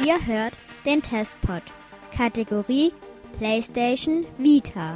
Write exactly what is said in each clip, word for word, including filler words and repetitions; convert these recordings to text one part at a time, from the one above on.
Ihr hört den Testpod. Kategorie PlayStation Vita.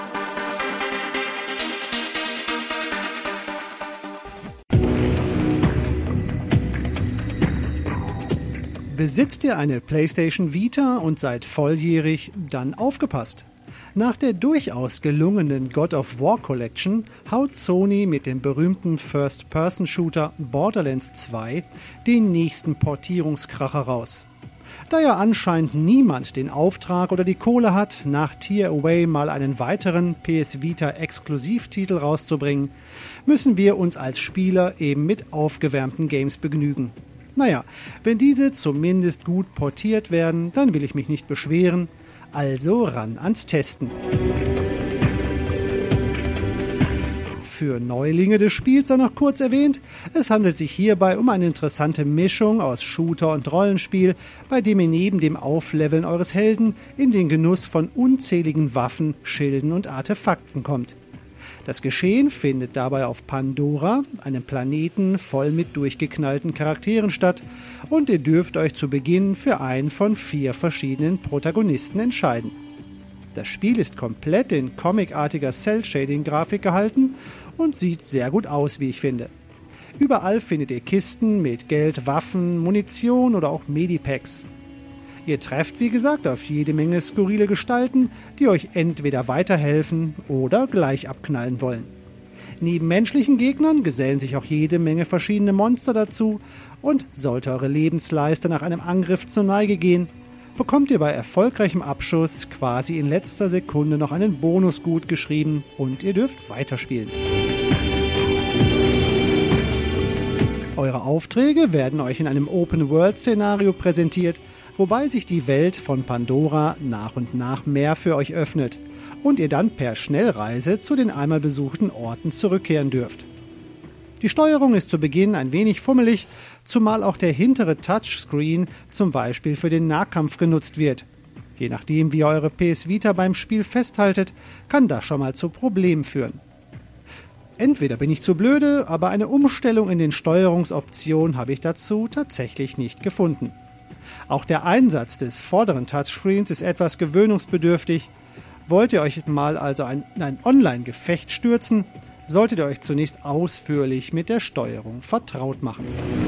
Besitzt ihr eine PlayStation Vita und seid volljährig, dann aufgepasst! Nach der durchaus gelungenen God of War Collection haut Sony mit dem berühmten First-Person-Shooter Borderlands zwei den nächsten Portierungskracher raus. Da ja anscheinend niemand den Auftrag oder die Kohle hat, nach Tearaway mal einen weiteren P S Vita-Exklusivtitel rauszubringen, müssen wir uns als Spieler eben mit aufgewärmten Games begnügen. Naja, wenn diese zumindest gut portiert werden, dann will ich mich nicht beschweren, also ran ans Testen. Für Neulinge des Spiels sei noch kurz erwähnt, es handelt sich hierbei um eine interessante Mischung aus Shooter und Rollenspiel, bei dem ihr neben dem Aufleveln eures Helden in den Genuss von unzähligen Waffen, Schilden und Artefakten kommt. Das Geschehen findet dabei auf Pandora, einem Planeten voll mit durchgeknallten Charakteren statt, und ihr dürft euch zu Beginn für einen von vier verschiedenen Protagonisten entscheiden. Das Spiel ist komplett in comicartiger Cell-Shading-Grafik gehalten und sieht sehr gut aus, wie ich finde. Überall findet ihr Kisten mit Geld, Waffen, Munition oder auch Medipacks. Ihr trefft, wie gesagt, auf jede Menge skurrile Gestalten, die euch entweder weiterhelfen oder gleich abknallen wollen. Neben menschlichen Gegnern gesellen sich auch jede Menge verschiedene Monster dazu, und sollte eure Lebensleiste nach einem Angriff zur Neige gehen, bekommt ihr bei erfolgreichem Abschuss quasi in letzter Sekunde noch einen Bonus gut geschrieben und ihr dürft weiterspielen. Eure Aufträge werden euch in einem Open-World-Szenario präsentiert, wobei sich die Welt von Pandora nach und nach mehr für euch öffnet und ihr dann per Schnellreise zu den einmal besuchten Orten zurückkehren dürft. Die Steuerung ist zu Beginn ein wenig fummelig, zumal auch der hintere Touchscreen zum Beispiel für den Nahkampf genutzt wird. Je nachdem, wie ihr eure P S Vita beim Spiel festhaltet, kann das schon mal zu Problemen führen. Entweder bin ich zu blöde, aber eine Umstellung in den Steuerungsoptionen habe ich dazu tatsächlich nicht gefunden. Auch der Einsatz des vorderen Touchscreens ist etwas gewöhnungsbedürftig. Wollt ihr euch mal also in ein Online-Gefecht stürzen, solltet ihr euch zunächst ausführlich mit der Steuerung vertraut machen.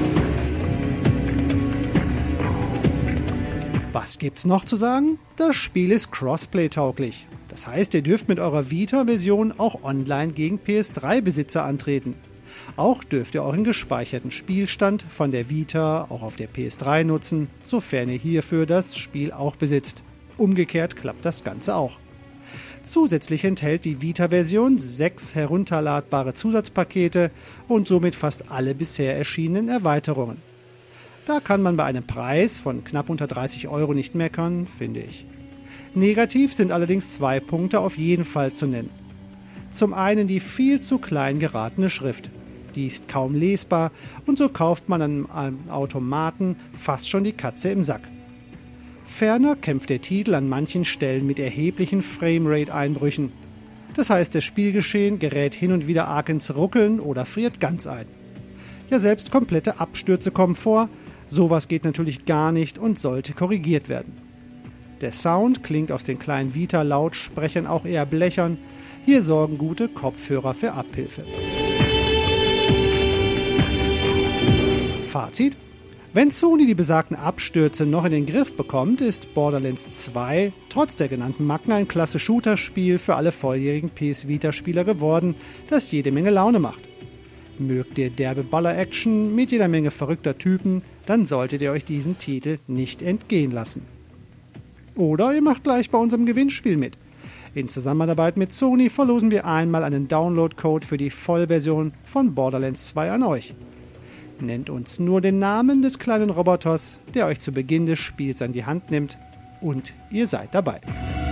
Was gibt's noch zu sagen? Das Spiel ist Crossplay-tauglich. Das heißt, ihr dürft mit eurer Vita-Version auch online gegen P S drei Besitzer antreten. Auch dürft ihr euren gespeicherten Spielstand von der Vita auch auf der P S drei nutzen, sofern ihr hierfür das Spiel auch besitzt. Umgekehrt klappt das Ganze auch. Zusätzlich enthält die Vita-Version sechs herunterladbare Zusatzpakete und somit fast alle bisher erschienenen Erweiterungen. Da kann man bei einem Preis von knapp unter dreißig Euro nicht meckern, finde ich. Negativ sind allerdings zwei Punkte auf jeden Fall zu nennen. Zum einen die viel zu klein geratene Schrift. Die ist kaum lesbar und so kauft man an einem Automaten fast schon die Katze im Sack. Ferner kämpft der Titel an manchen Stellen mit erheblichen Framerate-Einbrüchen. Das heißt, das Spielgeschehen gerät hin und wieder arg ins Ruckeln oder friert ganz ein. Ja, selbst komplette Abstürze kommen vor. Sowas geht natürlich gar nicht und sollte korrigiert werden. Der Sound klingt aus den kleinen Vita-Lautsprechern auch eher blechern. Hier sorgen gute Kopfhörer für Abhilfe. Fazit: Wenn Sony die besagten Abstürze noch in den Griff bekommt, ist Borderlands zwei trotz der genannten Macken ein klasse Shooter-Spiel für alle volljährigen P S Vita-Spieler geworden, das jede Menge Laune macht. Mögt ihr derbe Baller-Action mit jeder Menge verrückter Typen, dann solltet ihr euch diesen Titel nicht entgehen lassen. Oder ihr macht gleich bei unserem Gewinnspiel mit. In Zusammenarbeit mit Sony verlosen wir einmal einen Download-Code für die Vollversion von Borderlands zwei an euch. Nennt uns nur den Namen des kleinen Roboters, der euch zu Beginn des Spiels an die Hand nimmt, und ihr seid dabei.